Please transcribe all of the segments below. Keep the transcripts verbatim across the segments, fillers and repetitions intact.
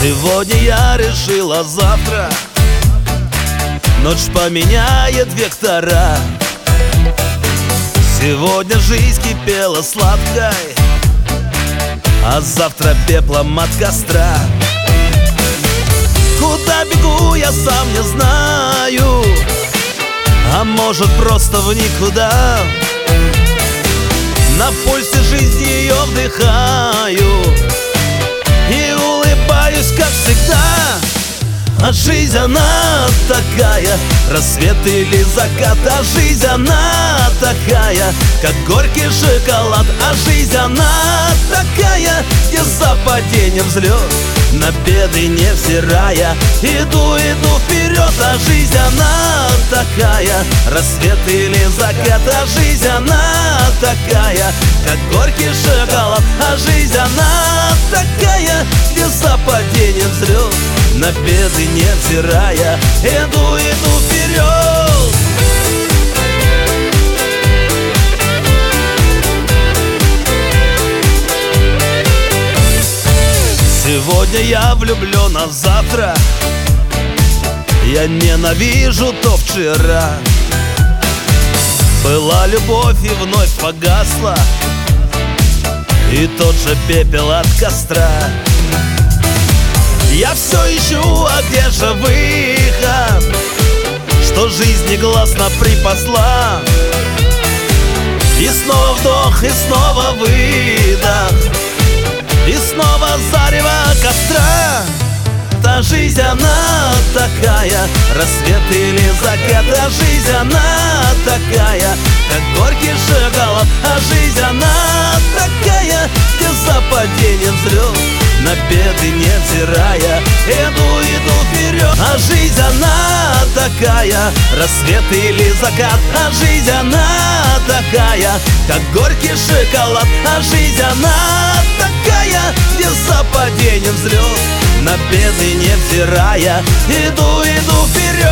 Сегодня я решила, завтра ночь поменяет вектора. Сегодня жизнь кипела сладкой, а завтра пеплом от костра. Куда бегу, я сам не знаю, а может просто в никуда. На пульсе жизни ее вдыхаю и улыбаюсь, как всегда. А жизнь она такая, рассвет или закат. А жизнь она такая, как горький шоколад. А жизнь она такая, где за падением взлет, на беды невзирая. Иду, иду вперед. А жизнь она такая, рассвет или закат. А жизнь она такая, как горький шоколад. А жизнь она такая, где за падением взлет, на беды невзирая. Иду, иду вперед. Сегодня я влюблен, а завтра я ненавижу то вчера. Была любовь и вновь погасла, и тот же пепел от костра. Я все ищу, а где же выход, что жизнь негласно припасла? И снова вдох, и снова выдох, и снова зарево костра. Та жизнь она такая, рассвет или закат. А жизнь она такая, как горький шоколад. А жизнь она такая, где за падением взлет, на беды невзирая. Иду, иду вперед. А жизнь она такая, рассвет или закат. А жизнь она такая, как горький шоколад. А жизнь она такая, где за падением взлет, на беды невзирая. Иду, иду вперед.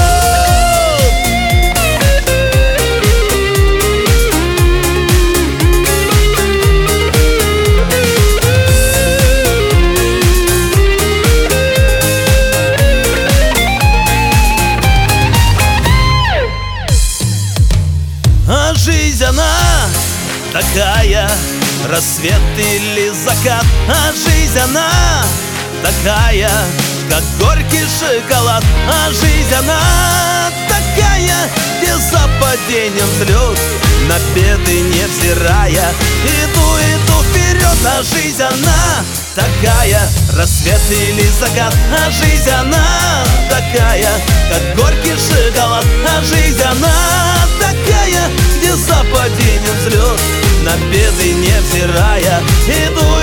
А жизнь она такая, рассвет или закат. А жизнь она такая, как горький шоколад. А жизнь она такая, где за падением взлет, на беды невзирая. Иду, иду вперед. А жизнь она такая, рассвет или закат. А жизнь она такая, как горький шоколад. А жизнь она такая, где за падением взлет, на беды невзирая. Иду,